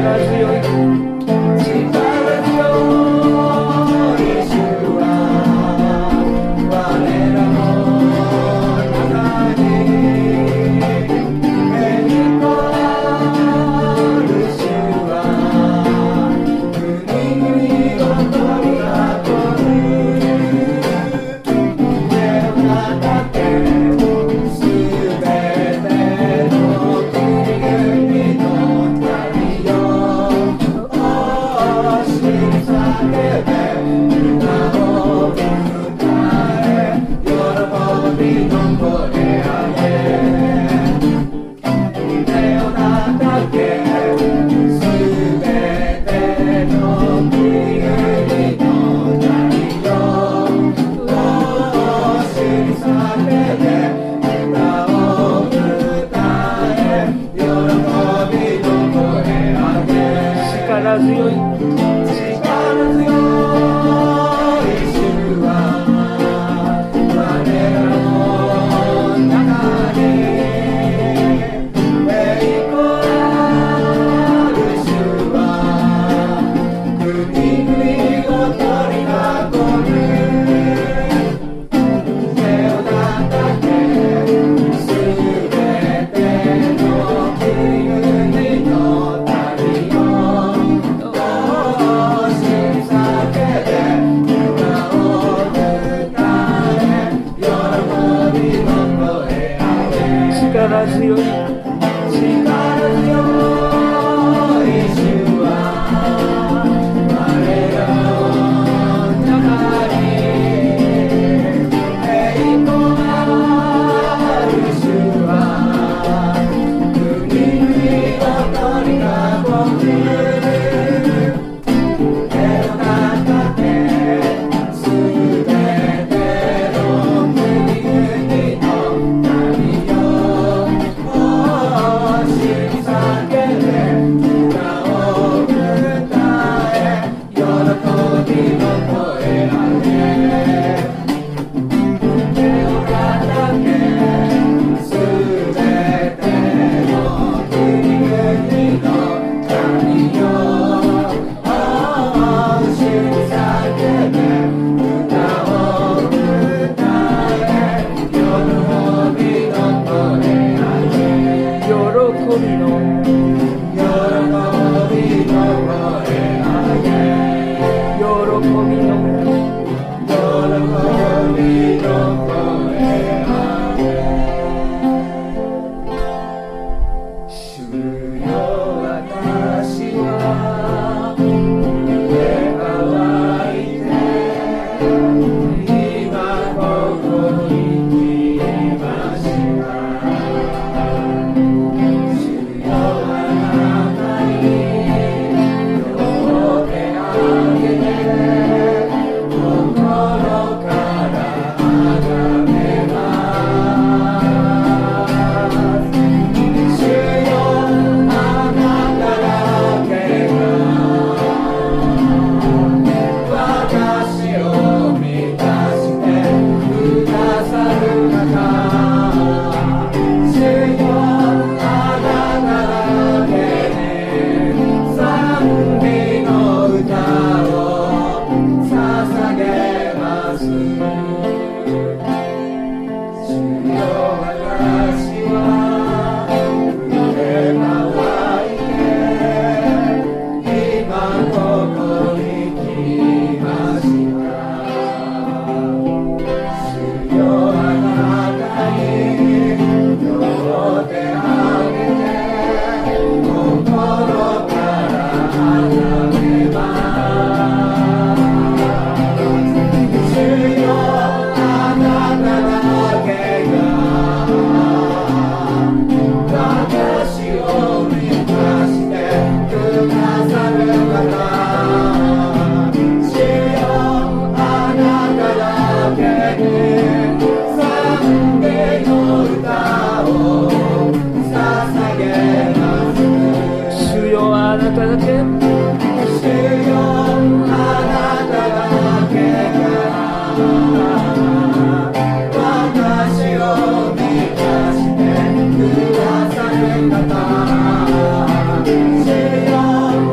主よ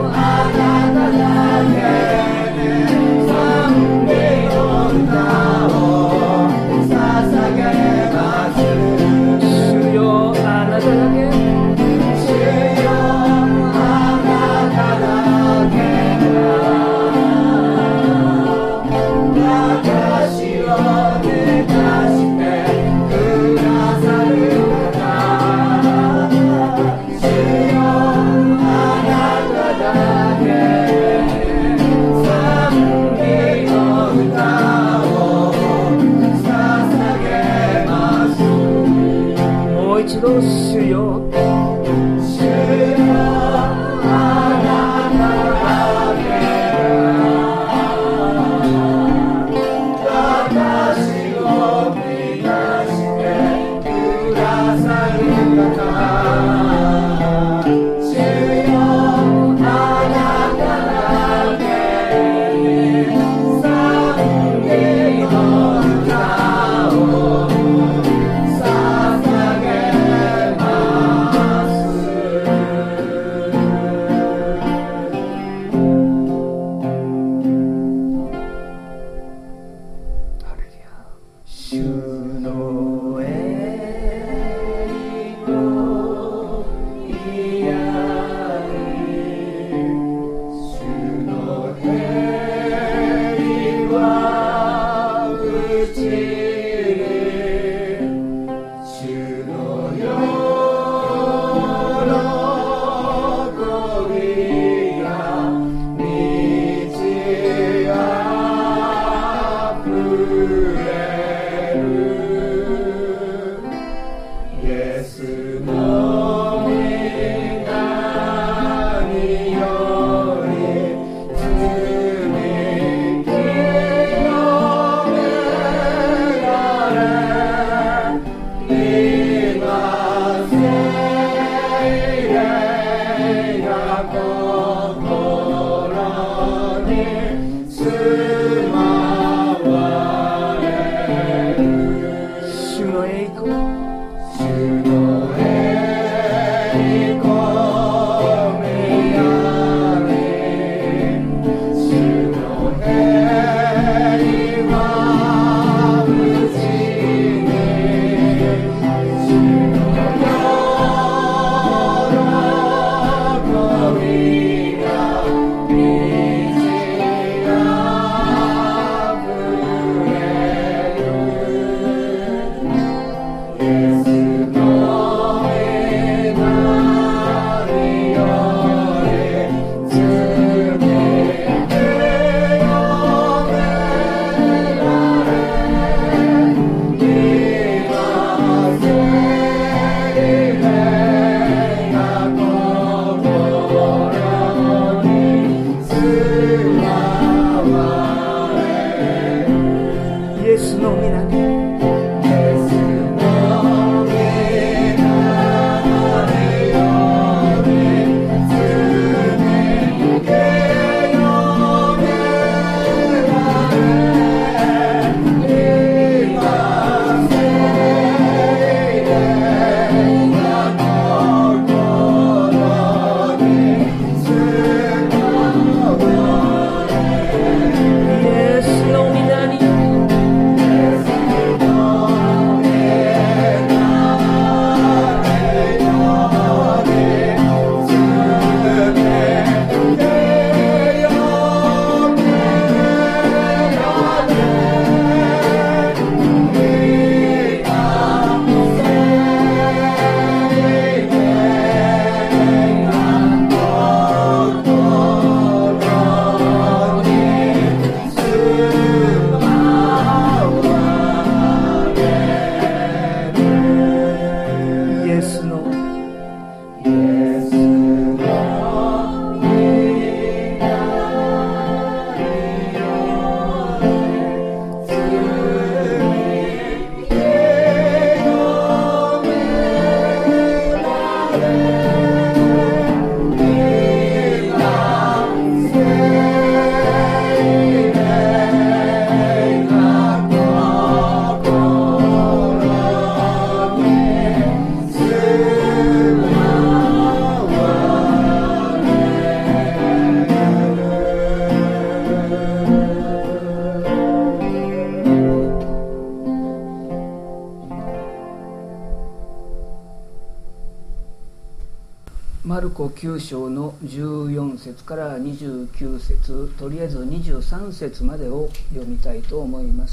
ルコ9章の14節から29節、とりあえず23節までを読みたいと思います。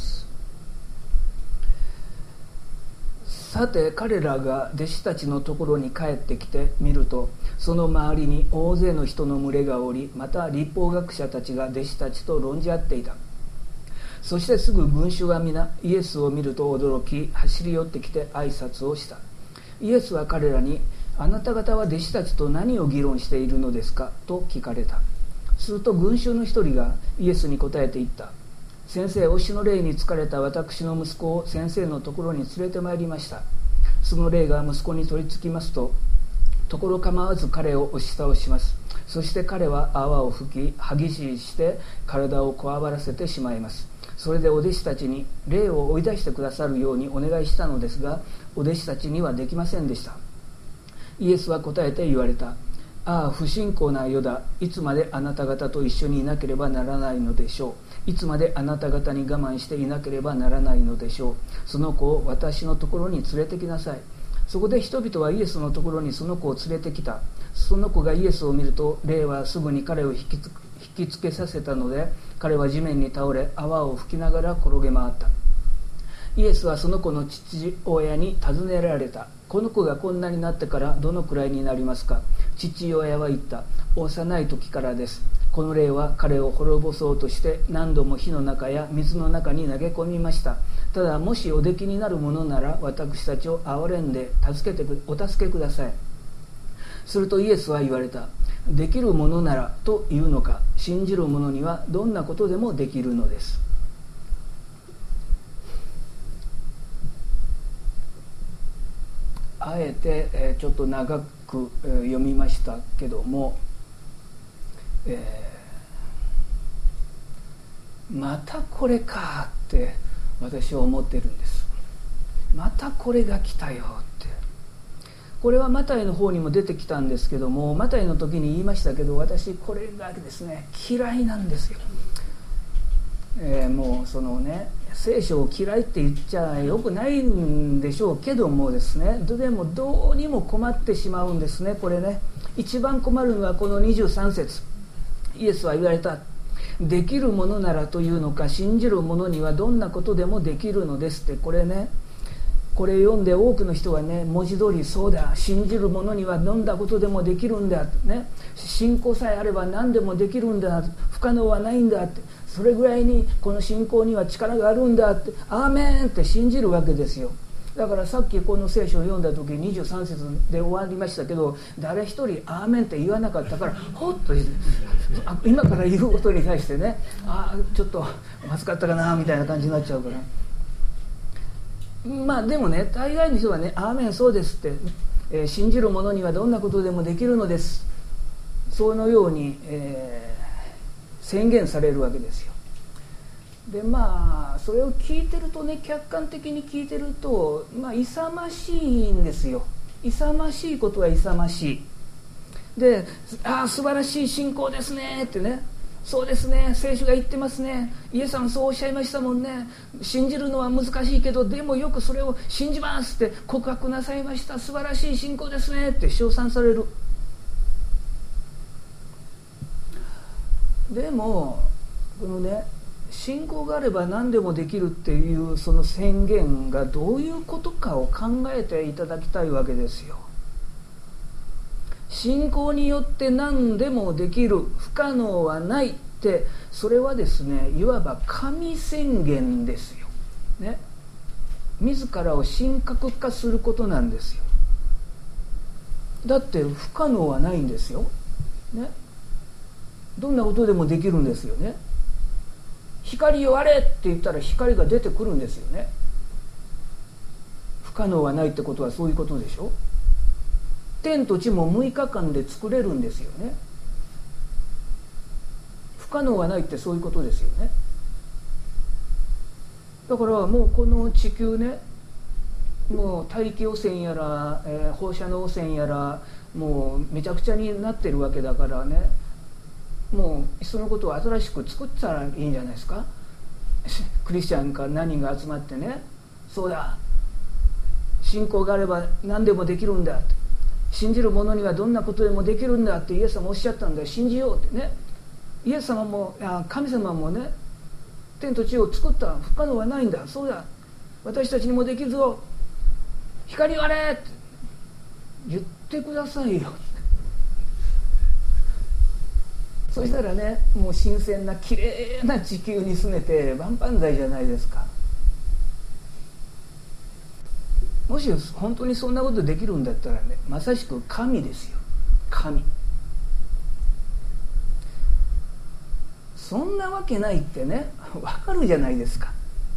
さて彼らが弟子たちのところに帰ってきてみると、その周りに大勢の人の群れがおり、また律法学者たちが弟子たちと論じ合っていた。そしてすぐ群衆は皆イエスを見ると驚き、走り寄ってきて挨拶をした。イエスは彼らに、あなた方は弟子たちと何を議論しているのですかと聞かれた。すると群衆の一人がイエスに答えて言った。先生、推しの霊に疲れた私の息子を先生のところに連れてまいりました。その霊が息子に取り付きますと、ところ構わず彼を押し倒します。そして彼は泡を吹き、歯ぎしりして体をこわばらせてしまいます。それでお弟子たちに霊を追い出してくださるようにお願いしたのですが、お弟子たちにはできませんでした。イエスは答えて言われた。ああ、不信仰な世だ。いつまであなた方と一緒にいなければならないのでしょう。いつまであなた方に我慢していなければならないのでしょう。その子を私のところに連れてきなさい。そこで人々はイエスのところにその子を連れてきた。その子がイエスを見ると、霊はすぐに彼を引きつけさせたので、彼は地面に倒れ、泡を吹きながら転げ回った。イエスはその子の父親に尋ねられた。この子がこんなになってからどのくらいになりますか。父親は言った。幼い時からです。この霊は彼を滅ぼそうとして何度も火の中や水の中に投げ込みました。ただもしおできになるものなら、私たちを憐れんでお助けください。するとイエスは言われた。できるものならというのか。信じる者にはどんなことでもできるのです。あえてちょっと長く読みましたけども、またこれかって私は思ってるんです。またこれが来たよって。これはマタイの方にも出てきたんですけども、マタイの時に言いましたけど、私これがですね嫌いなんですよ。もうそのね、聖書を嫌いって言っちゃよくないんでしょうけどもですね、でもどうにも困ってしまうんですね。これね、一番困るのはこの23節。イエスは言われた。できるものならというのか、信じる者にはどんなことでもできるのですって。これね、これ読んで多くの人はね、文字通りそうだ、信じる者にはどんなことでもできるんだってね、信仰さえあれば何でもできるんだ、不可能はないんだって、それぐらいにこの信仰には力があるんだって、アーメンって信じるわけですよ。だからさっきこの聖書を読んだ時23節で終わりましたけど、誰一人アーメンって言わなかったから、ほっと今から言うことに対してね、ちょっとまずかったかなみたいな感じになっちゃうから、まあでもね、大概の人はね、アーメンそうですって、信じる者にはどんなことでもできるのです、そのように、宣言されるわけですよ。でまあそれを聞いてるとね、客観的に聞いてると、勇ましいんですよ。勇ましいことは勇ましいで、素晴らしい信仰ですねってね、そうですね、聖書が言ってますね、イエスさんそうおっしゃいましたもんね、信じるのは難しいけどでもよくそれを信じますって告白なさいました、素晴らしい信仰ですねって称賛される。でもこのね、信仰があれば何でもできるっていうその宣言がどういうことかを考えていただきたいわけですよ。信仰によって何でもできる、不可能はないって、それはですね、いわば神宣言ですよ、ね、自らを神格化することなんですよ。だって不可能はないんですよ、ね、どんなことでもできるんですよね。光をあれって言ったら光が出てくるんですよね。不可能はないってことはそういうことでしょ。天と地も6日間で作れるんですよね。不可能はないってそういうことですよね。だからもうこの地球ね、もう大気汚染やら、放射能汚染やら、もうめちゃくちゃになってるわけだからね、もうそのことを新しく作ったらいいんじゃないですか。クリスチャンか何人が集まってね、そうだ、信仰があれば何でもできるんだって、 信じる者にはどんなことでもできるんだってイエス様おっしゃったんだよ、信じようってね。イエス様も神様もね、天と地を作った、不可能はないんだ、そうだ、私たちにもできるぞ、光をあれって言ってくださいよ。そしたらね、もう新鮮なきれいな地球に住めて万々歳じゃないですか。もし本当にそんなことできるんだったらね、まさしく神ですよ、神。そんなわけないってね、わかるじゃないですか。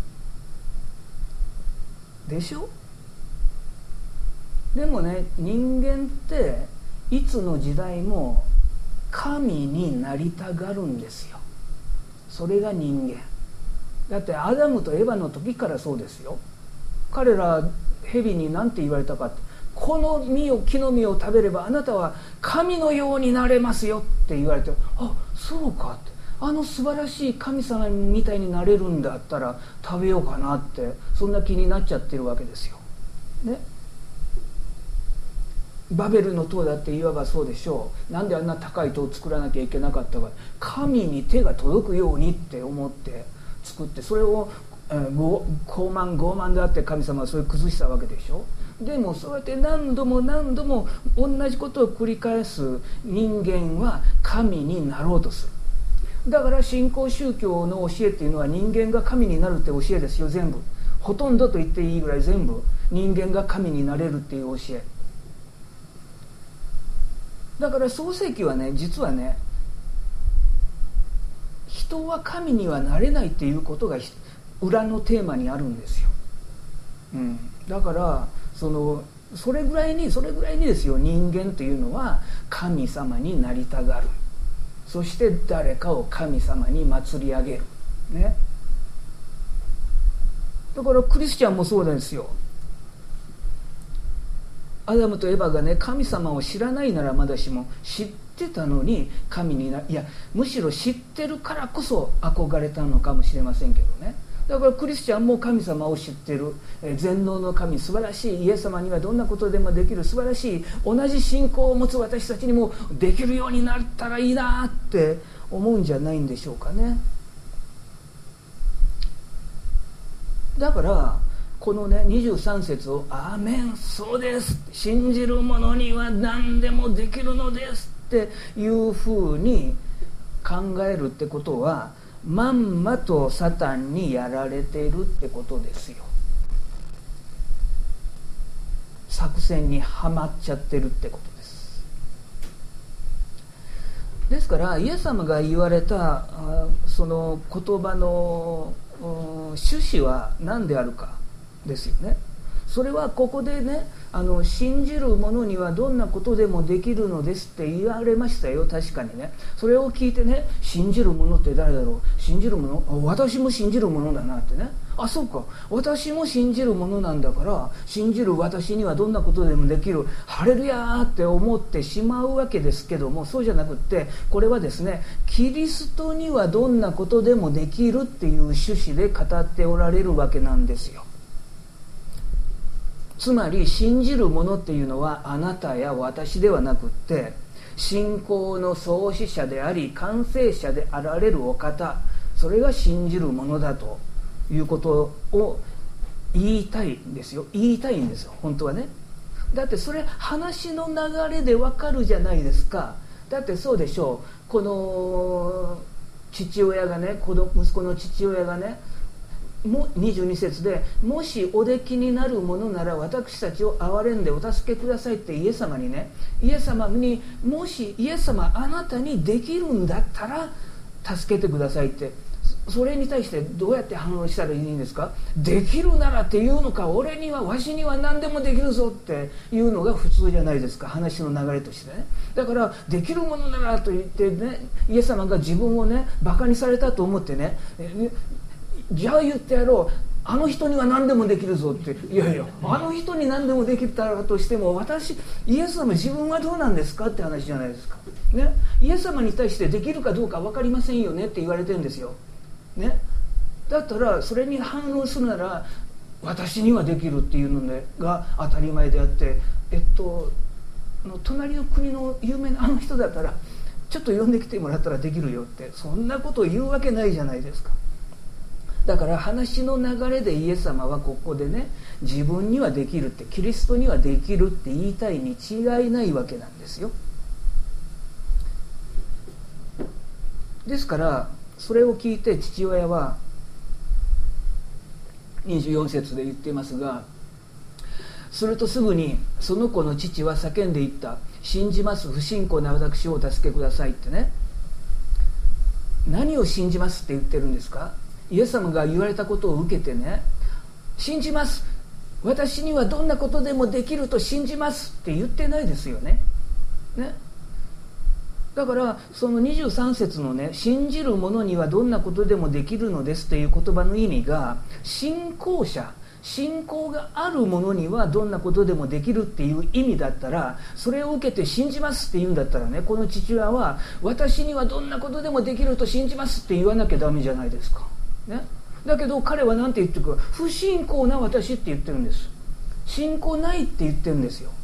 でしょ。でもね、人間っていつの時代も神になりたがるんですよ。それが人間だって。アダムとエバの時からそうですよ。彼ら蛇に何て言われたかって、この木の実を食べればあなたは神のようになれますよって言われて、あ、そうかって、素晴らしい神様みたいになれるんだったら食べようかなって、そんな気になっちゃってるわけですよ、ね。バベルの塔だっていわばそうでしょう。なんであんな高い塔を作らなきゃいけなかったか、神に手が届くようにって思って作って、それを傲慢であって神様はそれを崩したわけでしょ。でもそうやって何度も何度も同じことを繰り返す人間は神になろうとする。だから新興宗教の教えっていうのは人間が神になるって教えですよ。全部、ほとんどと言っていいぐらい全部人間が神になれるっていう教えだから。創世記はね、実はね、人は神にはなれないっていうことが裏のテーマにあるんですよ、だからそれぐらいにですよ、人間というのは神様になりたがる。そして誰かを神様に祭り上げる、ね。だからクリスチャンもそうですよ。アダムとエバがね、神様を知らないならまだしも、知ってたのに神にむしろ知ってるからこそ憧れたのかもしれませんけどね。だからクリスチャンも神様を知ってる、全能の神、素晴らしいイエス様にはどんなことでもできる素晴らしい、同じ信仰を持つ私たちにもできるようになったらいいなって思うんじゃないんでしょうかね。だからこのね23節をアーメン、そうです、信じる者には何でもできるのですっていうふうに考えるってことは、まんまとサタンにやられているってことですよ。作戦にはまっちゃってるってことです。ですからイエス様が言われたその言葉の趣旨は何であるかですよね。それはここでね、信じる者にはどんなことでもできるのですって言われましたよ。確かにね。それを聞いてね、信じる者って誰だろう、信じる者、私も信じる者だなってね、あ、そうか、私も信じる者なんだから、信じる私にはどんなことでもできる、ハレルヤーって思ってしまうわけですけども、そうじゃなくって、これはですね、キリストにはどんなことでもできるっていう趣旨で語っておられるわけなんですよ。つまり信じる者っていうのはあなたや私ではなくって、信仰の創始者であり完成者であられるお方、それが信じる者だということを言いたいんですよ。本当はね。だってそれ話の流れでわかるじゃないですか。だってそうでしょう。この父親がね、息子の父親がね、22節で、もしおできになるものなら私たちを憐れんでお助けくださいってイエス様にね、イエス様に、もしイエス様あなたにできるんだったら助けてくださいって、それに対してどうやって反応したらいいんですか。できるならっていうのか、俺にはわしには何でもできるぞっていうのが普通じゃないですか、話の流れとしてね。だからできるものならと言ってね、イエス様が自分をねバカにされたと思ってね、じゃあ言ってやろう、あの人には何でもできるぞって。いやいや、あの人に何でもできたらとしても、イエス様自分はどうなんですかって話じゃないですか、ね。イエス様に対してできるかどうか分かりませんよねって言われてるんですよ、ね。だったらそれに反応するなら、私にはできるっていうのが当たり前であって、 隣の国の有名なあの人だったらちょっと呼んできてもらったらできるよって、そんなことを言うわけないじゃないですか。だから話の流れでイエス様はここでね、自分にはできるって、キリストにはできるって言いたいに違いないわけなんですよ。ですからそれを聞いて父親は24節で言っていますが、するとすぐにその子の父は叫んでいった。信じます、不信仰な私をお助けくださいってね。何を信じますって言ってるんですか？イエス様が言われたことを受けてね、信じます、私にはどんなことでもできると信じますって言ってないですよね。だからその23節のね、信じる者にはどんなことでもできるのですという言葉の意味が、信仰者、信仰がある者にはどんなことでもできるっていう意味だったら、それを受けて信じますって言うんだったらね、この父親は私にはどんなことでもできると信じますって言わなきゃダメじゃないですか、だけど彼は何て言ってるか、不信仰な私って言ってるんです。信仰ないって言ってるんですよ。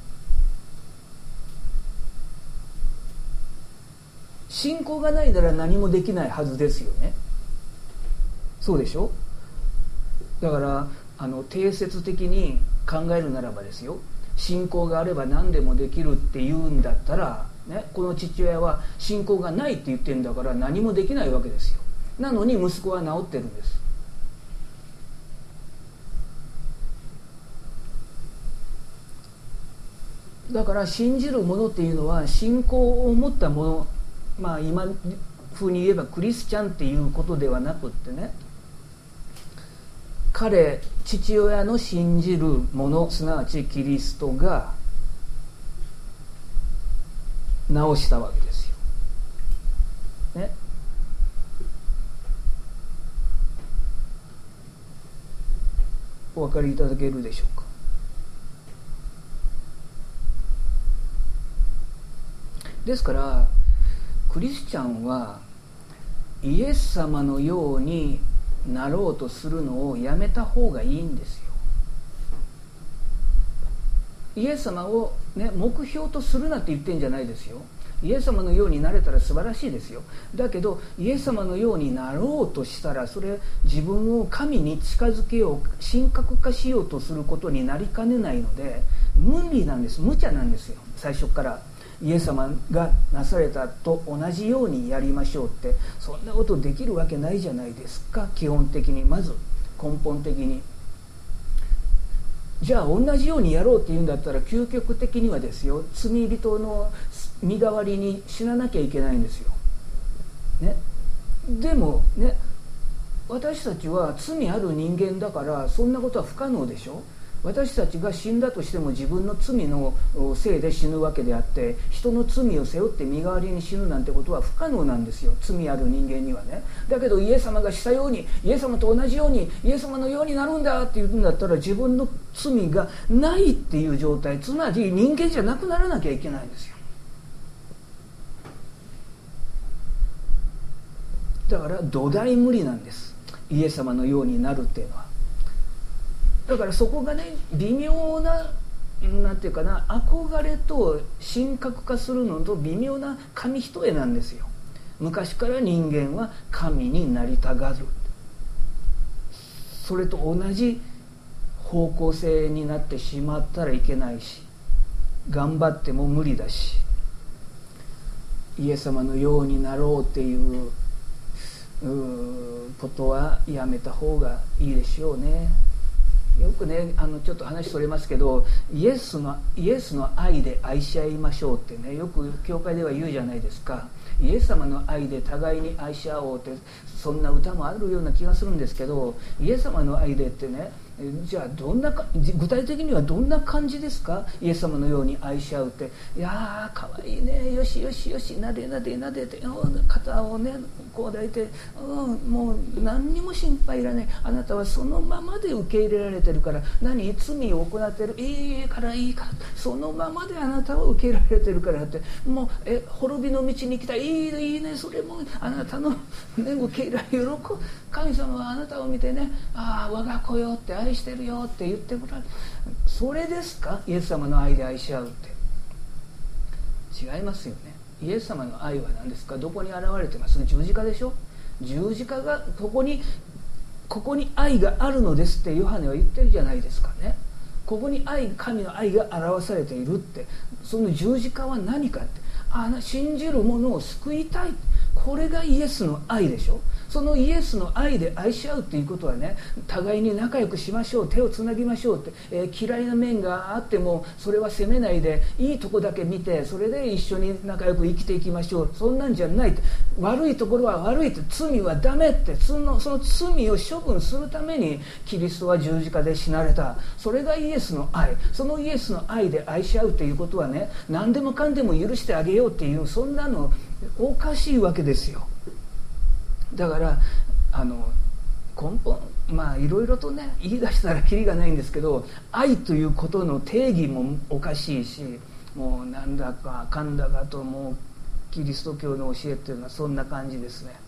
信仰がないなら何もできないはずですよね。そうでしょ。だから定説的に考えるならばですよ、信仰があれば何でもできるって言うんだったら、この父親は信仰がないって言ってるんだから何もできないわけですよ。なのに息子は治ってるんです。だから信じる者っていうのは信仰を持った者、今風に言えばクリスチャンっていうことではなくってね、父親の信じる者、すなわちキリストが治したわけですよ、お分かりいただけるでしょうか。ですからクリスチャンはイエス様のようになろうとするのをやめた方がいいんですよ。イエス様を、目標とするなって言ってんじゃないですよ。イエス様のようになれたら素晴らしいですよ。だけどイエス様のようになろうとしたら、それ自分を神に近づけよう、神格化しようとすることになりかねないので、無理なんです。無茶なんですよ。最初からイエス様がなされたと同じようにやりましょうって、そんなことできるわけないじゃないですか。基本的に、まず根本的に。じゃあ同じようにやろうっていうんだったら、究極的にはですよ、罪人の身代わりに死ななきゃいけないんですよ、でも私たちは罪ある人間だから、そんなことは不可能でしょ。私たちが死んだとしても自分の罪のせいで死ぬわけであって、人の罪を背負って身代わりに死ぬなんてことは不可能なんですよ、罪ある人間にはね。だけどイエス様がしたように、イエス様と同じように、イエス様のようになるんだって言うんだったら、自分の罪がないっていう状態、つまり人間じゃなくならなきゃいけないんですよ。だから土台無理なんです、イエス様のようになるっていうのは。だからそこがね、微妙な、なんていうかな、憧れと神格化するのと微妙な紙一重なんですよ。昔から人間は神になりたがる、それと同じ方向性になってしまったらいけないし、頑張っても無理だし、イエス様のようになろうっていうことはやめた方がいいでしょうね。よくね、ちょっと話それますけど、イエスの愛で愛し合いましょうってね、よく教会では言うじゃないですか。イエス様の愛で互いに愛し合おうって、そんな歌もあるような気がするんですけど、イエス様の愛でってね、じゃあ具体的にはどんな感じですか？イエス様のように愛し合うって。いやーかわいいね、よしよしよし、なでなでなでて、肩をねこう抱いて、もう何にも心配いらない、あなたはそのままで受け入れられてるから、罪を行ってる、いいからそのままであなたは受け入れられてるからって、もう滅びの道に来た、いいね、それもあなたの、受け入れられる、神様はあなたを見てね、我が子よって愛してるよって言ってもらう。それですか、イエス様の愛で愛し合うって。 違いますよね。イエス様の愛は何ですか？どこに現れてます？十字架でしょ。十字架がここに愛があるのですってヨハネは言ってるじゃないですかね。ここに神の愛が表されているって、その十字架は何かって、信じる者を救いたい、これがイエスの愛でしょ。そのイエスの愛で愛し合うっていうことはね、互いに仲良くしましょう、手をつなぎましょうって、嫌いな面があってもそれは責めないで、いいとこだけ見てそれで一緒に仲良く生きていきましょう、そんなんじゃないって、悪いところは悪いって、罪はダメって、その罪を処分するためにキリストは十字架で死なれた。それがイエスの愛。そのイエスの愛で愛し合うっていうことはね、何でもかんでも許してあげようっていう、そんなのおかしいわけですよ。だから根本、いろいろとね言い出したらキリがないんですけど、愛ということの定義もおかしいし、もうなんだかかんだかと、もうキリスト教の教えっていうのはそんな感じですね。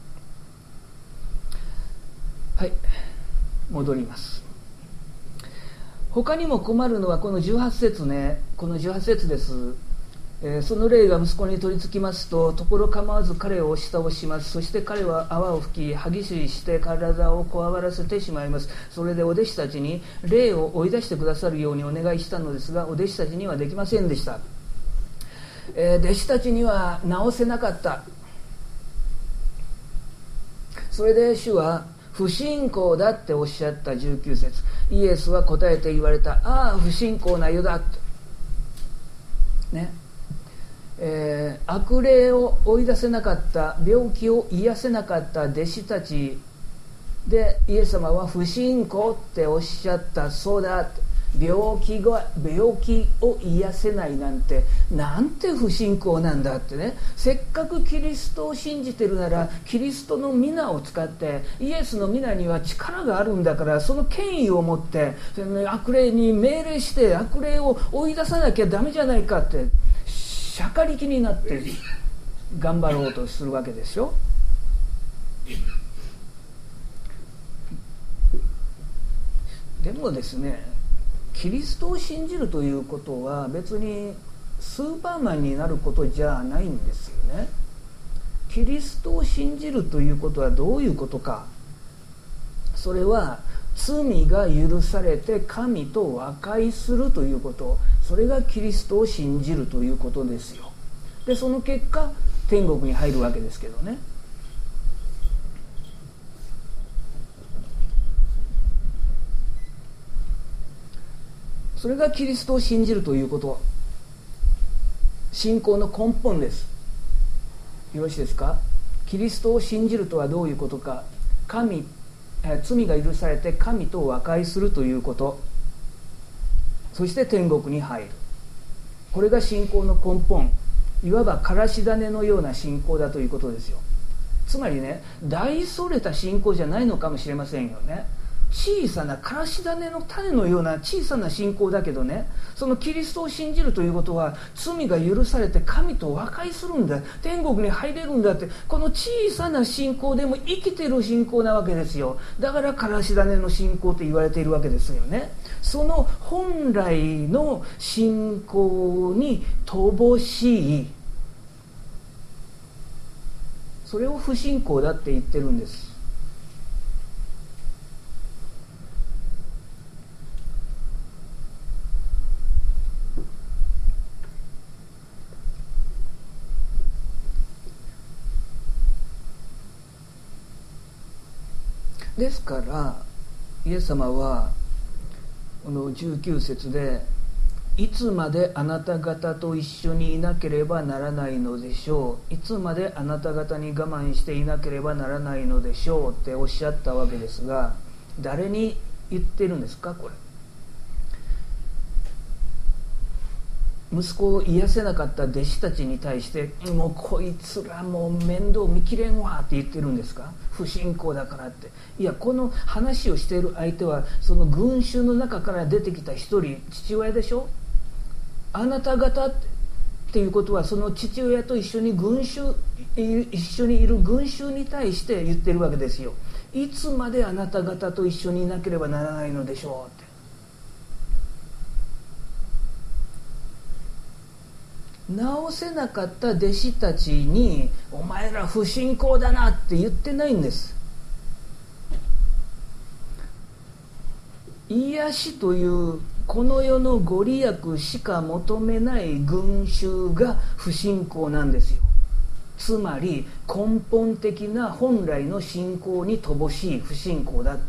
はい、戻ります。他にも困るのはこの18節ね、この18節です。その霊が息子に取り付きますと、ところ構わず彼を押し倒します。そして彼は泡を吹き、歯ぎしりして体をこわばらせてしまいます。それでお弟子たちに霊を追い出してくださるようにお願いしたのですが、お弟子たちにはできませんでした。弟子たちには治せなかった。それで主は不信仰だっておっしゃった19節、イエスは答えて言われた。不信仰な世だってね。悪霊を追い出せなかった、病気を癒せなかった弟子たちで、イエス様は不信仰っておっしゃった。そうだ、病気を癒せないなんて不信仰なんだってね。せっかくキリストを信じてるなら、キリストの皆を使って、イエスの皆には力があるんだから、その権威を持って悪霊に命令して悪霊を追い出さなきゃダメじゃないかって、しゃかりきになって頑張ろうとするわけですよ。でもですね、キリストを信じるということは別にスーパーマンになることじゃないんですよね。キリストを信じるということはどういうことか。それは罪が許されて神と和解するということ、それがキリストを信じるということですよ。でその結果天国に入るわけですけどね。それがキリストを信じるということ、信仰の根本です。よろしいですか。キリストを信じるとはどういうことか。罪が許されて神と和解するということ、そして天国に入る、これが信仰の根本、いわばからし種のような信仰だということですよ。つまりね、大それた信仰じゃないのかもしれませんよね。小さなからし種の種のような小さな信仰だけどね、そのキリストを信じるということは、罪が許されて神と和解するんだ、天国に入れるんだって、この小さな信仰でも生きている信仰なわけですよ。だからからし種の信仰と言われているわけですよね。その本来の信仰に乏しい、それを不信仰だって言ってるんです。ですからイエス様はこの19節で、いつまであなた方と一緒にいなければならないのでしょう、いつまであなた方に我慢していなければならないのでしょうっておっしゃったわけですが、誰に言ってるんですか。これ息子を癒せなかった弟子たちに対して、もうこいつらもう面倒見きれんわって言ってるんですか。不信仰だからって。いや、この話をしている相手はその群衆の中から出てきた一人、父親でしょ。あなた方っていうことは、その父親と一緒にいる群衆に対して言ってるわけですよ。いつまであなた方と一緒にいなければならないのでしょうって。 直せなかった弟子たちにお前ら不信仰だなって言ってないんです。癒しというこの世のご利益しか求めない群衆が不信仰なんですよ。つまり根本的な本来の信仰に乏しい不信仰だって。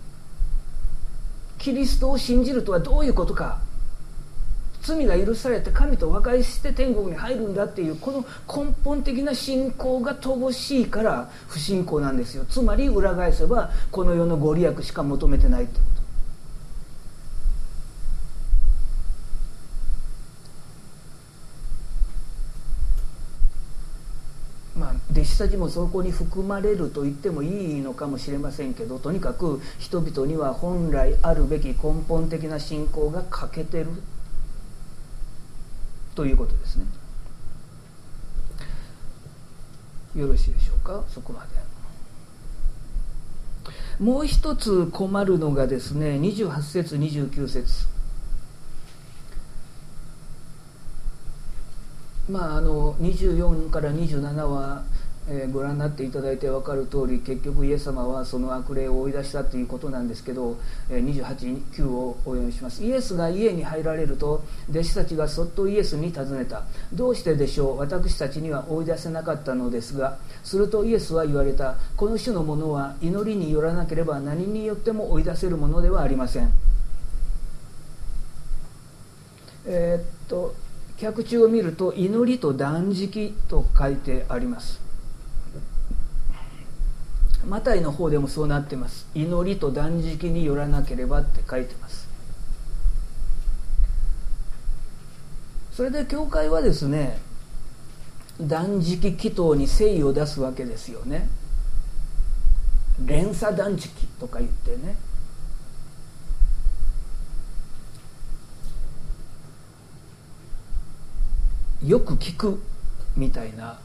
キリストを信じるとはどういうことか、罪が許されて神と和解して天国に入るんだっていうこの根本的な信仰が乏しいから不信仰なんですよ。つまり裏返せばこの世のご利益しか求めてないってこと。弟子たちもそこに含まれると言ってもいいのかもしれませんけど、とにかく人々には本来あるべき根本的な信仰が欠けてるということですね。よろしいでしょうか。そこまで。もう一つ困るのがですね、28節29節。24から27は、ご覧になっていただいて分かる通り、結局イエス様はその悪霊を追い出したということなんですけど、28、9をお読みします。イエスが家に入られると弟子たちがそっとイエスに尋ねた。どうしてでしょう、私たちには追い出せなかったのですが。するとイエスは言われた。この種のものは祈りによらなければ何によっても追い出せるものではありません。脚注を見ると祈りと断食と書いてあります。マタイの方でもそうなってます。祈りと断食によらなければって書いてます。それで教会はですね、断食祈祷に誠意を出すわけですよね。連鎖断食とか言ってね、よく聞くみたいな、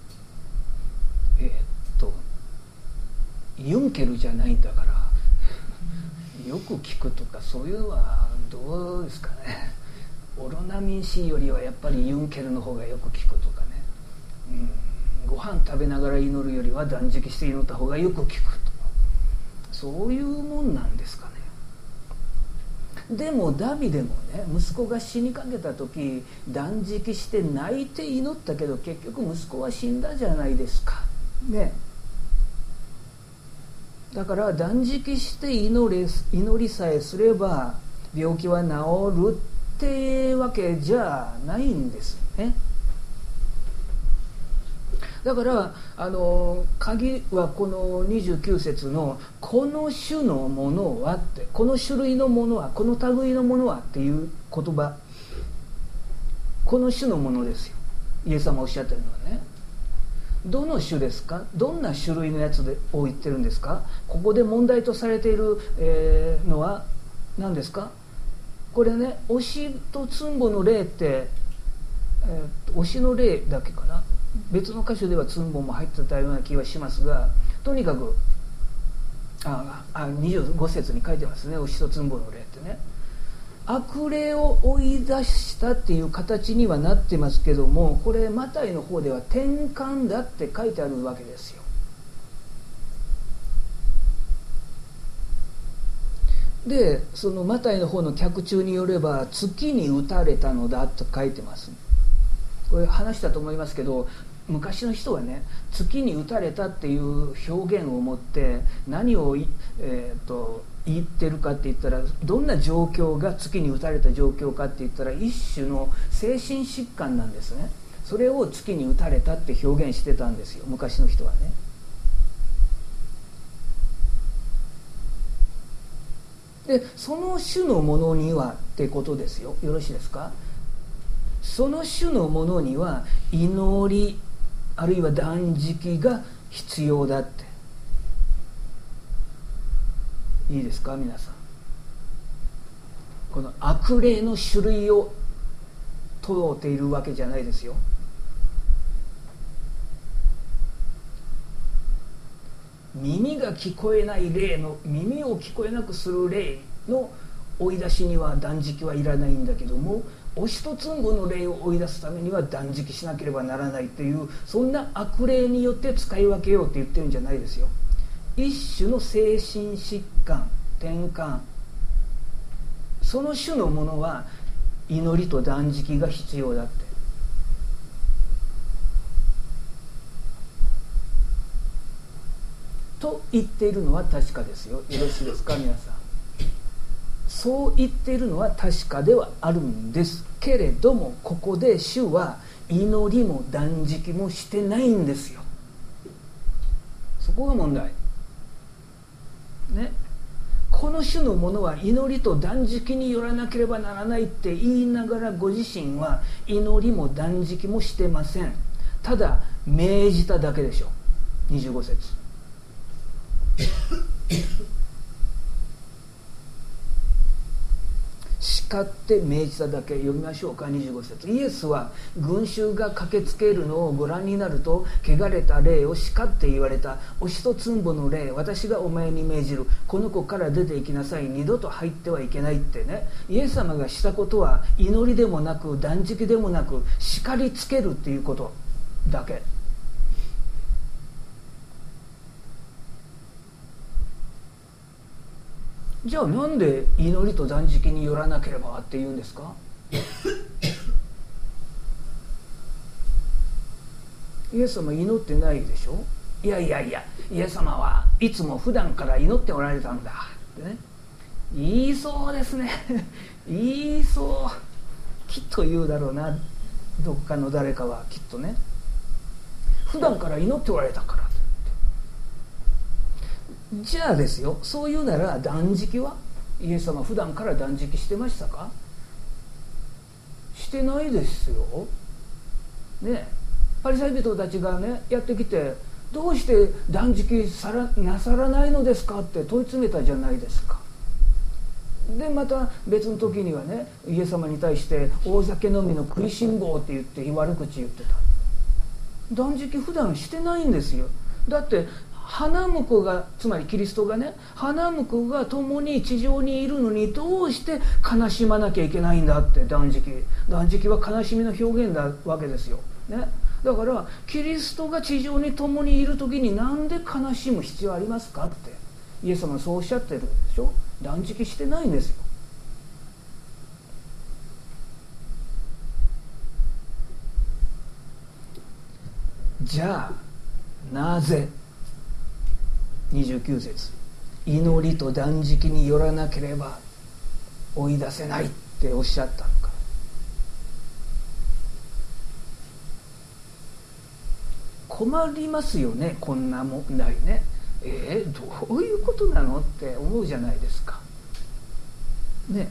ユンケルじゃないんだからよく聞くとかそういうのはどうですかね。オロナミン C よりはやっぱりユンケルの方がよく聞くとかね、ご飯食べながら祈るよりは断食して祈った方がよく聞くとか、そういうもんなんですかね。でもダビデもね、息子が死にかけた時断食して泣いて祈ったけど結局息子は死んだじゃないですかね。だから断食して祈りさえすれば病気は治るってわけじゃないんですね。だから鍵はこの29節のこの種のものはって、この種類のものは、この類のものはっていう言葉、この種のものですよ。イエス様おっしゃってるのはね、どの種ですか、どんな種類のやつを言ってるんですか。ここで問題とされている、のは何ですか。これね、推しとつんぼの例って、推しの例だけかな、別の箇所ではつんぼも入ってたような気はしますが、とにかく25節に書いてますね、推しとつんぼの例ってね。悪霊を追い出したっていう形にはなってますけども、これマタイの方では転換だって書いてあるわけですよ。でそのマタイの方の脚注によれば月に打たれたのだと書いてます。これ話したと思いますけど、昔の人はね、月に打たれたっていう表現を持って何を言ってるかって言ったら、どんな状況が月に打たれた状況かって言ったら、一種の精神疾患なんですね。それを月に打たれたって表現してたんですよ、昔の人はね。でその種のものにはってことですよ。よろしいですか。その種のものには祈りあるいは断食が必要だって。いいですか皆さん。この悪霊の種類を問うているわけじゃないですよ。耳が聞こえない霊の、耳を聞こえなくする霊の追い出しには断食はいらないんだけども、 お一つんぼの霊を追い出すためには断食しなければならないっていう、そんな悪霊によって使い分けようって言ってるんじゃないですよ。一種の精神疾患、転換、その種のものは祈りと断食が必要だって。と言っているのは確かですよ。よろしいですか皆さん。そう言っているのは確かではあるんですけれども、ここで主は祈りも断食もしてないんですよ。そこが問題ね。この種のものは祈りと断食によらなければならないって言いながら、ご自身は祈りも断食もしてません。ただ命じただけでしょ。25節叱って命じただけ。読みましょうか。25節。イエスは群衆が駆けつけるのをご覧になると、汚れた霊を叱って言われた。お一つんぼの霊、私がお前に命じる。この子から出て行きなさい。二度と入ってはいけないってね。イエス様がしたことは祈りでもなく断食でもなく、叱りつけるっていうことだけ。じゃあなんで祈りと断食によらなければって言うんですか？イエス様祈ってないでしょ。いやいやいや、イエス様はいつも普段から祈っておられたんだってね、言いそうですね言いそう、きっと言うだろうな、どっかの誰かはきっとね、普段から祈っておられたから。じゃあですよ、そういうなら断食はイエス様普段から断食してましたか？してないですよね。パリサイ人たちがねやってきて、どうして断食なさらないのですかって問い詰めたじゃないですか。でまた別の時にはね、イエス様に対して大酒飲みの食いしん坊って言って悪口言ってた。断食普段してないんですよ。だって花婿が、つまりキリストがね、花婿が共に地上にいるのにどうして悲しまなきゃいけないんだって。断食は悲しみの表現なわけですよ、ね、だからキリストが地上に共にいる時になんで悲しむ必要ありますかって、イエス様はそうおっしゃってるでしょ。断食してないんですよ。じゃあなぜ29節、祈りと断食によらなければ追い出せないっておっしゃったのか。困りますよね、こんな問題ね。どういうことなのって思うじゃないですかね。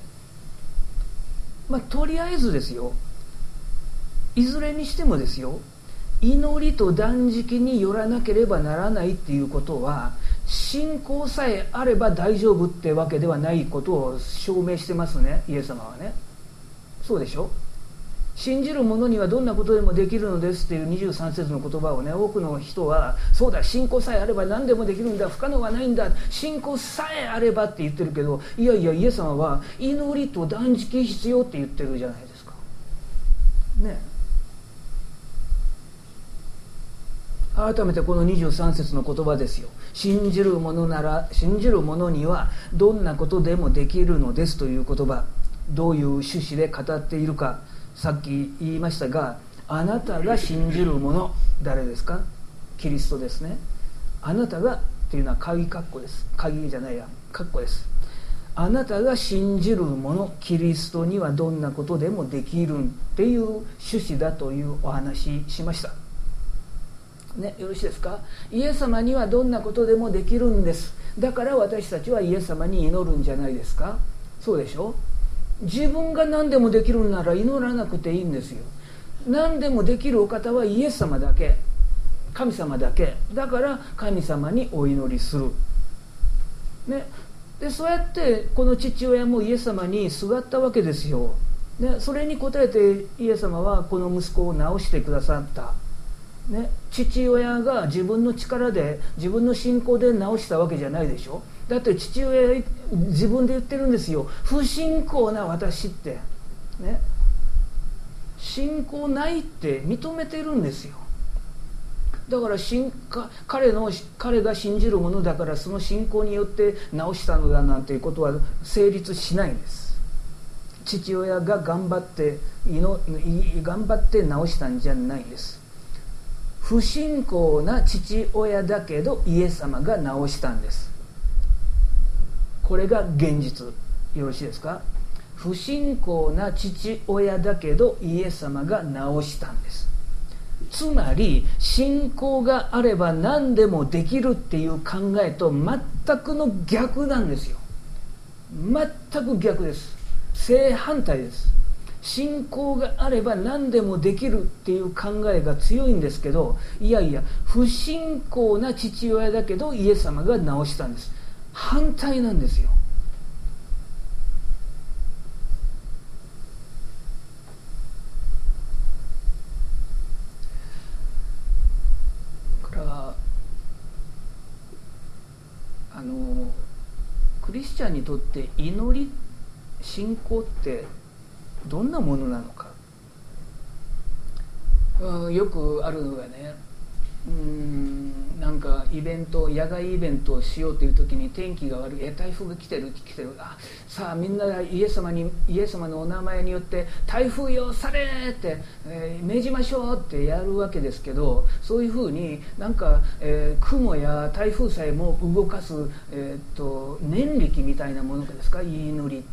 とりあえずですよ、いずれにしてもですよ、祈りと断食によらなければならないっていうことは、信仰さえあれば大丈夫ってわけではないことを証明してますね、イエス様はね。そうでしょ。信じる者にはどんなことでもできるのですっていう23節の言葉をね、多くの人はそうだ、信仰さえあれば何でもできるんだ、不可能はないんだ、信仰さえあればって言ってるけど、いやいや、イエス様は祈りと断食必要って言ってるじゃないですかね。改めてこの23節の言葉ですよ。信じる者にはどんなことでもできるのですという言葉、どういう趣旨で語っているか、さっき言いましたが、あなたが信じる者、誰ですか？キリストですね。あなたがっていうのは鍵括弧です。鍵じゃないや、括弧です。あなたが信じる者、キリストにはどんなことでもできるっていう趣旨だというお話しましたね。よろしいですか？イエス様にはどんなことでもできるんです。だから私たちはイエス様に祈るんじゃないですか。そうでしょ。自分が何でもできるなら祈らなくていいんですよ。何でもできるお方はイエス様だけ、神様だけだから、神様にお祈りする、ね、でそうやってこの父親もイエス様にすがったわけですよ、ね、それに応えてイエス様はこの息子を治してくださった、ね、父親が自分の力で自分の信仰で治したわけじゃないでしょ。だって父親自分で言ってるんですよ。不信仰な私って、ね、 信仰ないって認めてるんですよ。だから彼が信じるものだからその信仰によって治したのだなんていうことは成立しないんです。父親が頑張って治したんじゃないんです。不信仰な父親だけどイエス様が治したんです。これが現実。よろしいですか？不信仰な父親だけどイエス様が治したんです。つまり信仰があれば何でもできるっていう考えと全くの逆なんですよ。全く逆です。正反対です。信仰があれば何でもできるっていう考えが強いんですけど、いやいや不信仰な父親だけどイエス様が治したんです。反対なんですよ。クリスチャンにとって祈り、信仰ってどんなものなのか。よくあるのがね、なんか野外イベントをしようという時に天気が悪い、台風が来てる、さあみんなイエス様のお名前によって台風よされって、命じましょうってやるわけですけど、そういうふうになんか、雲や台風さえも動かす、念力みたいなものですか、祈りって。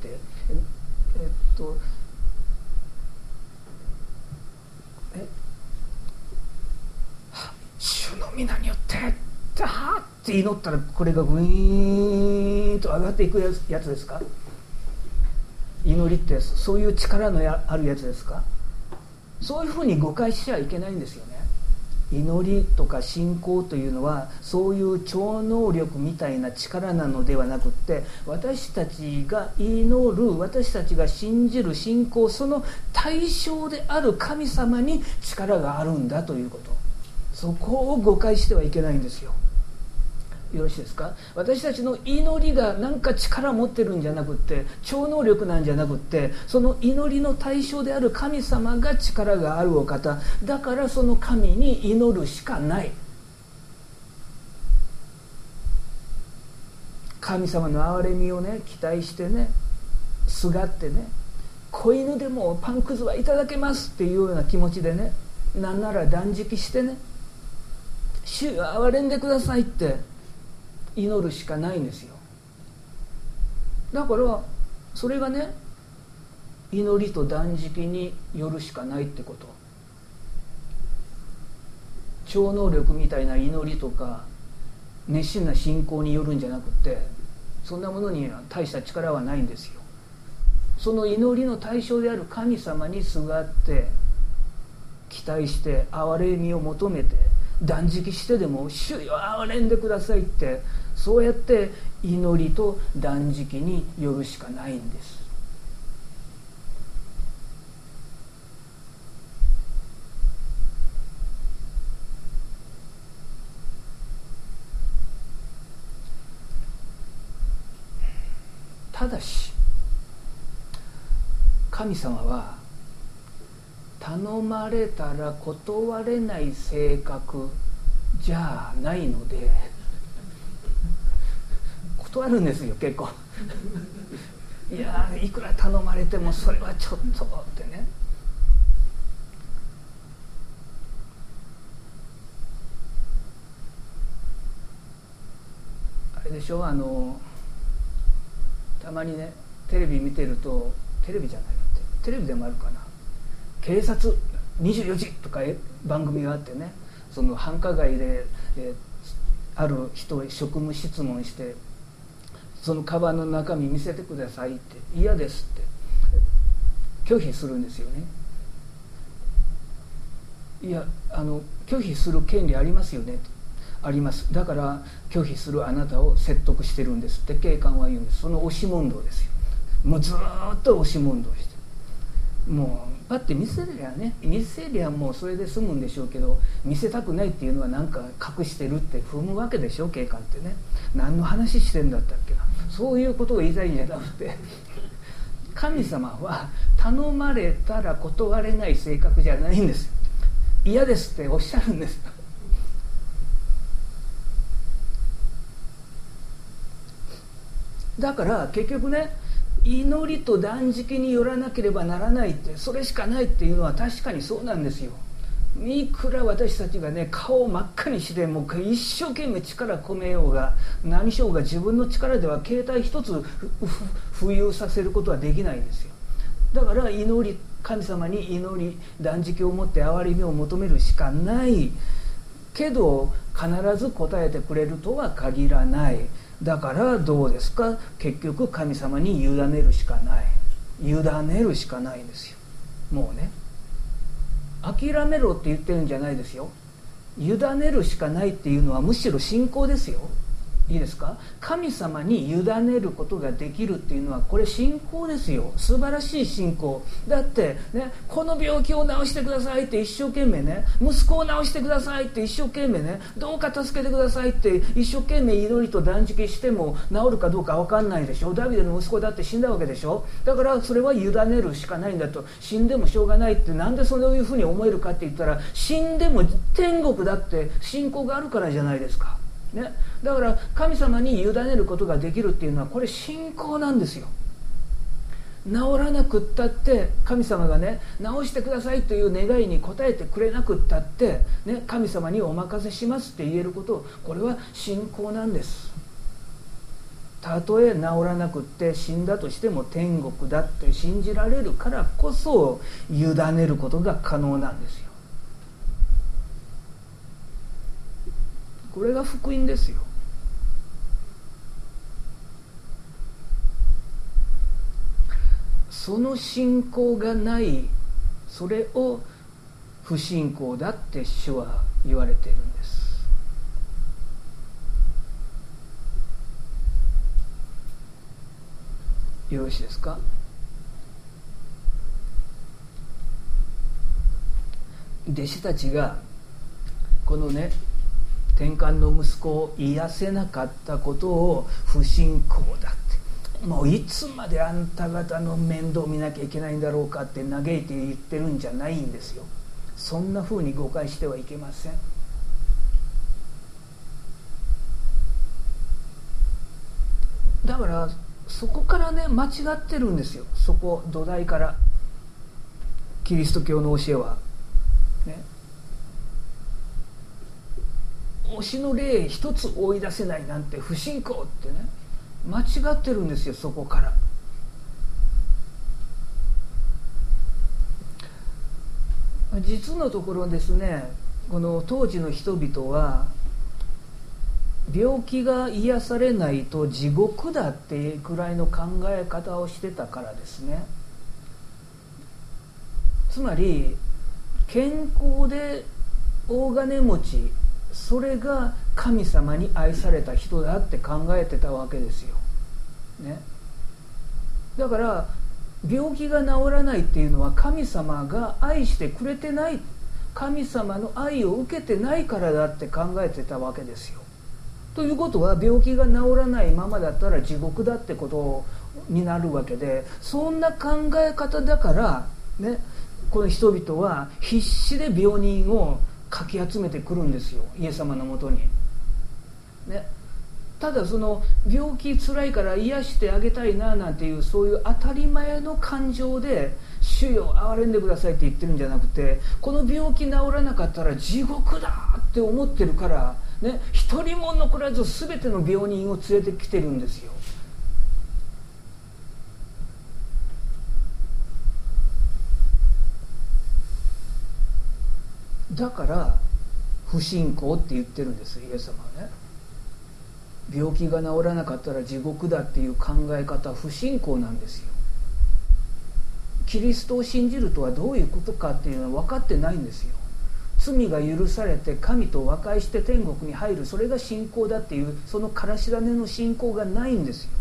主の皆によってダーって祈ったらこれがグイーンと上がっていくやつですか？祈りってそういう力のあるやつですか？そういうふうに誤解しちゃいけないんですよね。祈りとか信仰というのはそういう超能力みたいな力なのではなくって、私たちが祈る、私たちが信じる信仰、その対象である神様に力があるんだということ、そこを誤解してはいけないんですよ。よろしいですか？私たちの祈りが何か力を持ってるんじゃなくって、超能力なんじゃなくって、その祈りの対象である神様が力があるお方だから、その神に祈るしかない。神様の憐れみをね期待してね、すがってね、子犬でもパンくずはいただけますっていうような気持ちでね、なんなら断食してね、主よ憐れんでくださいって祈るしかないんですよ。だからそれがね、祈りと断食によるしかないってこと。超能力みたいな祈りとか熱心な信仰によるんじゃなくて、そんなものには大した力はないんですよ。その祈りの対象である神様にすがって期待して憐れみを求めて断食してでも主よ憐れんでくださいって、そうやって祈りと断食によるしかないんです。ただし神様は頼まれたら断れない性格じゃないので断るんですよ、結構いやいくら頼まれてもそれはちょっとってね。あれでしょ、たまにねテレビ見てると、テレビじゃないってテレビでもあるかな、警察24時とか番組があってね、その繁華街で、ある人へ職務質問して、そのカバンの中身見せてくださいって、嫌ですって拒否するんですよね。いや拒否する権利ありますよね。あります。だから拒否するあなたを説得してるんですって警官は言うんです。その押し問答ですよ。もうずっと押し問答して、もうパッて見せりゃもうそれで済むんでしょうけど、見せたくないっていうのは何か隠してるって踏むわけでしょ、警官ってね。何の話してんだったっけな、そういうことを言いたいんじゃなくて神様は頼まれたら断れない性格じゃないんです。嫌ですっておっしゃるんです。だから結局ね、祈りと断食によらなければならないって、それしかないっていうのは確かにそうなんですよ。いくら私たちがね、顔を真っ赤にしてもう一生懸命力込めようが何しようが、自分の力では携帯一つ浮遊させることはできないんですよ。だから神様に祈り断食をもって憐れみを求めるしかないけど、必ず答えてくれるとは限らない。だからどうですか、結局神様に委ねるしかない。委ねるしかないんですよ。もうね、諦めろって言ってるんじゃないですよ。委ねるしかないっていうのはむしろ信仰ですよ。いいですか。神様に委ねることができるっていうのはこれ信仰ですよ。素晴らしい信仰だってね、この病気を治してくださいって一生懸命ね、息子を治してくださいって一生懸命ね、どうか助けてくださいって一生懸命祈りと断食しても治るかどうか分かんないでしょ。ダビデの息子だって死んだわけでしょ。だからそれは委ねるしかないんだと。死んでもしょうがないって、なんでそういうふうに思えるかって言ったら、死んでも天国だって信仰があるからじゃないですかね。だから神様に委ねることができるっていうのはこれ信仰なんですよ。治らなくったって神様がね、治してくださいという願いに応えてくれなくったって、ね、神様にお任せしますって言えること、これは信仰なんです。たとえ治らなくって死んだとしても天国だって信じられるからこそ委ねることが可能なんですよ。これが福音ですよ。その信仰がない、それを不信仰だって主は言われているんです。よろしいですか。弟子たちがこのね、天下の息子を癒せなかったことを不信仰だって、もういつまであんた方の面倒見なきゃいけないんだろうかって嘆いて言ってるんじゃないんですよ。そんな風に誤解してはいけません。だからそこからね、間違ってるんですよ。そこ土台からキリスト教の教えはね、推しの霊一つ追い出せないなんて不信仰ってね、間違ってるんですよ。そこから実のところですね、この当時の人々は病気が癒されないと地獄だっていうくらいの考え方をしてたからですね。つまり健康で大金持ち、それが神様に愛された人だって考えてたわけですよ、ね、だから病気が治らないっていうのは神様が愛してくれてない、神様の愛を受けてないからだって考えてたわけですよ。ということは病気が治らないままだったら地獄だってことになるわけで、そんな考え方だからね、この人々は必死で病人をかき集めてくるんですよ、イエス様のもとに、ね、ただその病気つらいから癒してあげたいななんていうそういう当たり前の感情で主よ憐れんでくださいって言ってるんじゃなくて、この病気治らなかったら地獄だって思ってるからね、一人も残らず全ての病人を連れてきてるんですよ。だから不信仰って言ってるんです、イエス様はね。病気が治らなかったら地獄だっていう考え方は不信仰なんですよ。キリストを信じるとはどういうことかっていうのは分かってないんですよ。罪が許されて神と和解して天国に入る、それが信仰だっていうそのからし種の信仰がないんですよ。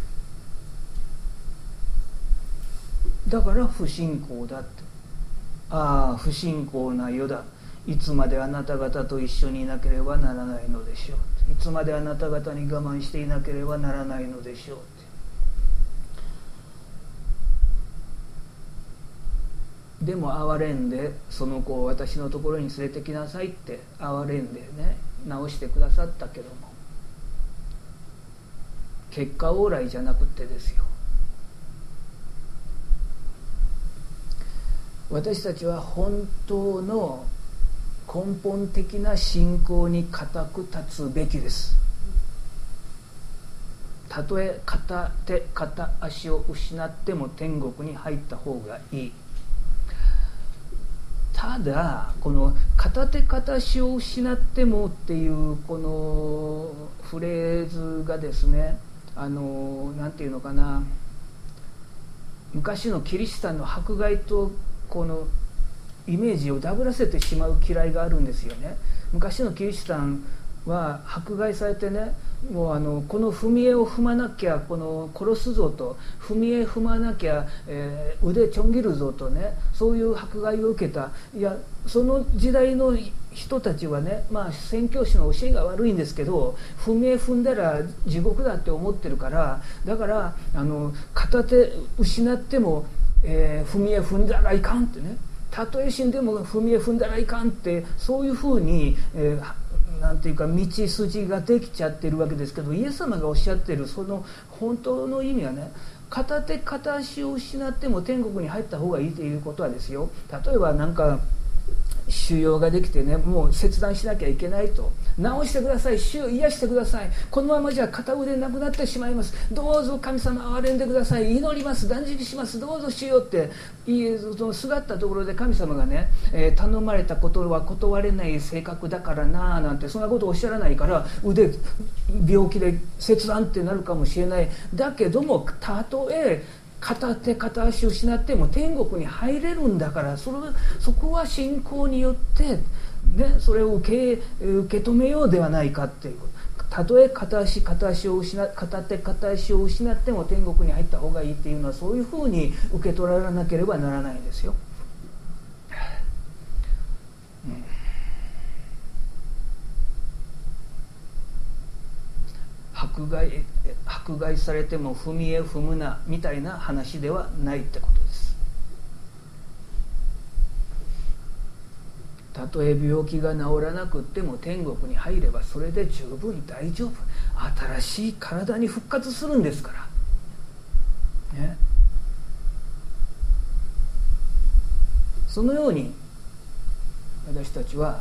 だから不信仰だって。ああ不信仰な世だ、いつまであなた方と一緒にいなければならないのでしょう、いつまであなた方に我慢していなければならないのでしょうって。 でも憐れんでその子を私のところに連れてきなさいって憐れんでね治してくださったけども、結果オーライじゃなくてですよ、私たちは本当の根本的な信仰に固く立つべきです。たとえ片手片足を失っても天国に入った方がいい。ただこの片手片足を失ってもっていうこのフレーズがですね、なんていうのかな、昔のキリシタンの迫害とこのイメージをダブらせてしまう嫌いがあるんですよね。昔のキリシタンは迫害されてね、もうこの踏み絵を踏まなきゃこの殺すぞと、踏み絵踏まなきゃ、腕ちょん切るぞとね、そういう迫害を受けた。いやその時代の人たちはね、宣教師の教えが悪いんですけど、踏み絵踏んだら地獄だって思ってるから、だから片手失っても、踏み絵踏んだらいかんってね、たとえ死んでも踏み絵踏んだらいかんって、そういうふうに、なんていうか道筋ができちゃってるわけですけど、イエス様がおっしゃってるその本当の意味はね、片手片足を失っても天国に入った方がいいということはですよ、例えばなんか腫瘍ができてね、もう切断しなきゃいけないと、治してください、主を癒してください、このままじゃ片腕なくなってしまいます、どうぞ神様憐れんでください、祈ります、断食します、どうぞ主よってそのすがったところで神様がね、頼まれたことは断れない性格だからななんてそんなことをおっしゃらないから、腕病気で切断ってなるかもしれない。だけどもたとえ片手片足を失っても天国に入れるんだから、そこは信仰によって、ね、それを受け止めようではないかっていう。たとえ片手片足を失っても天国に入った方がいいっていうのは、そういうふうに受け取らなければならないんですよ。迫害されても踏み絵踏むなみたいな話ではないってことです。たとえ病気が治らなくっても天国に入ればそれで十分大丈夫。新しい体に復活するんですから、ね、そのように私たちは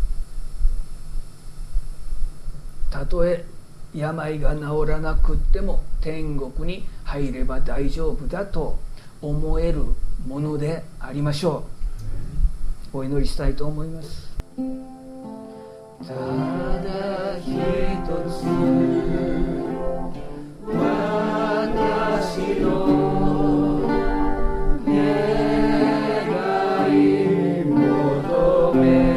たとえ病が治らなくっても天国に入れば大丈夫だと思えるものでありましょう。お祈りしたいと思います。ただ一つ私の願い求め